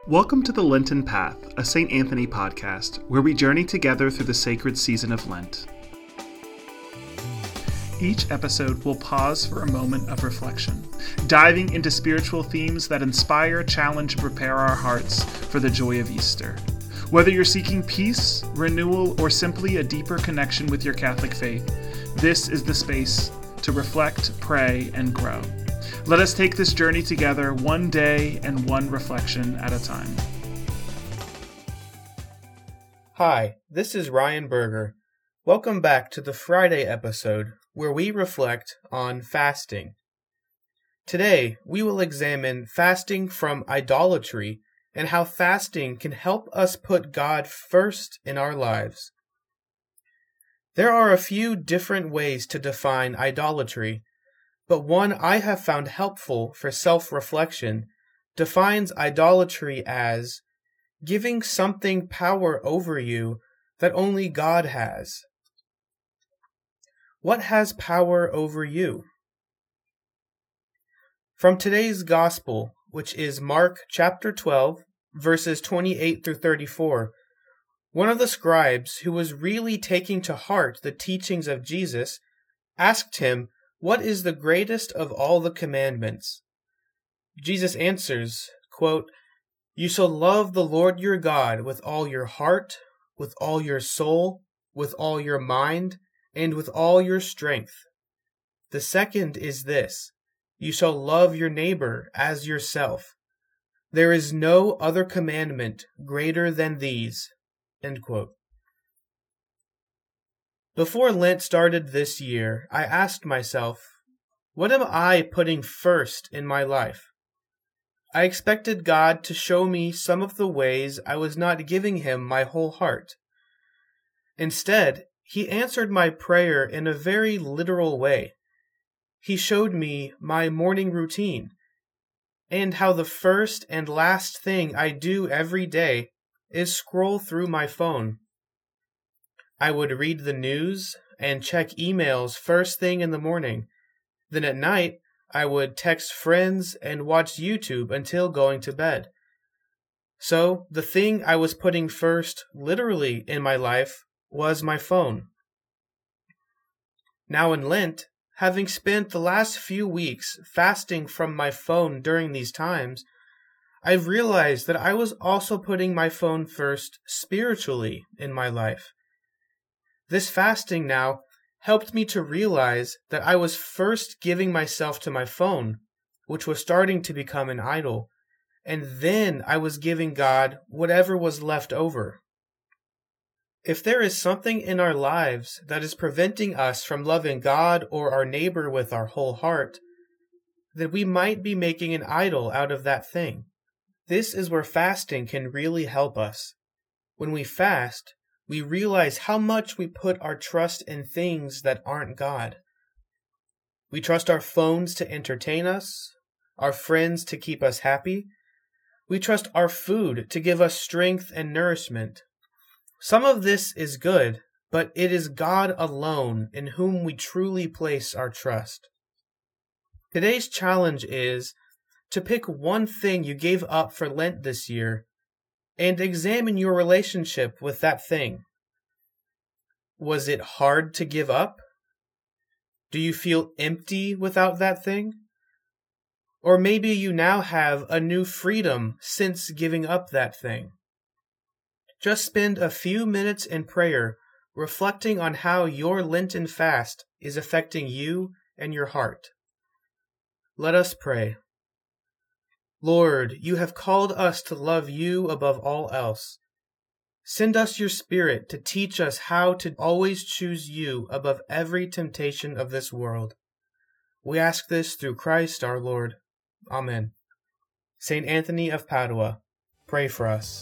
Welcome to the Lenten Path, a St. Anthony podcast, where we journey together through the sacred season of Lent. Each episode will pause for a moment of reflection, diving into spiritual themes that inspire, challenge, and prepare our hearts for the joy of Easter. Whether you're seeking peace, renewal, or simply a deeper connection with your Catholic faith, this is the space to reflect, pray, and grow. Let us take this journey together, one day and one reflection at a time. Hi, this is Ryan Berger. Welcome back to the Friday episode, where we reflect on fasting. Today, we will examine fasting from idolatry and how fasting can help us put God first in our lives. There are a few different ways to define idolatry, but one I have found helpful for self-reflection defines idolatry as giving something power over you that only God has. What has power over you? From today's Gospel, which is Mark chapter 12, verses 28 through 34, one of the scribes who was really taking to heart the teachings of Jesus asked him, "What is the greatest of all the commandments?" Jesus answers, quote, "You shall love the Lord your God with all your heart, with all your soul, with all your mind, and with all your strength. The second is this, you shall love your neighbor as yourself. There is no other commandment greater than these." End quote. Before Lent started this year, I asked myself, what am I putting first in my life? I expected God to show me some of the ways I was not giving Him my whole heart. Instead, He answered my prayer in a very literal way. He showed me my morning routine, and how the first and last thing I do every day is scroll through my phone. I would read the news and check emails first thing in the morning. Then at night, I would text friends and watch YouTube until going to bed. So, the thing I was putting first, literally, in my life was my phone. Now in Lent, having spent the last few weeks fasting from my phone during these times, I've realized that I was also putting my phone first spiritually in my life. This fasting now helped me to realize that I was first giving myself to my phone, which was starting to become an idol, and then I was giving God whatever was left over. If there is something in our lives that is preventing us from loving God or our neighbor with our whole heart, then we might be making an idol out of that thing. This is where fasting can really help us. When we fast, we realize how much we put our trust in things that aren't God. We trust our phones to entertain us, our friends to keep us happy. We trust our food to give us strength and nourishment. Some of this is good, but it is God alone in whom we truly place our trust. Today's challenge is to pick one thing you gave up for Lent this year and examine your relationship with that thing. Was it hard to give up? Do you feel empty without that thing? Or maybe you now have a new freedom since giving up that thing. Just spend a few minutes in prayer reflecting on how your Lenten fast is affecting you and your heart. Let us pray. Lord, you have called us to love you above all else. Send us your Spirit to teach us how to always choose you above every temptation of this world. We ask this through Christ our Lord. Amen. St. Anthony of Padua, pray for us.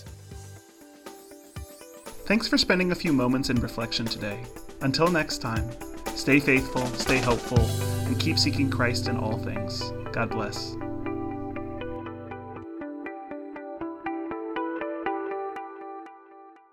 Thanks for spending a few moments in reflection today. Until next time, stay faithful, stay hopeful, and keep seeking Christ in all things. God bless.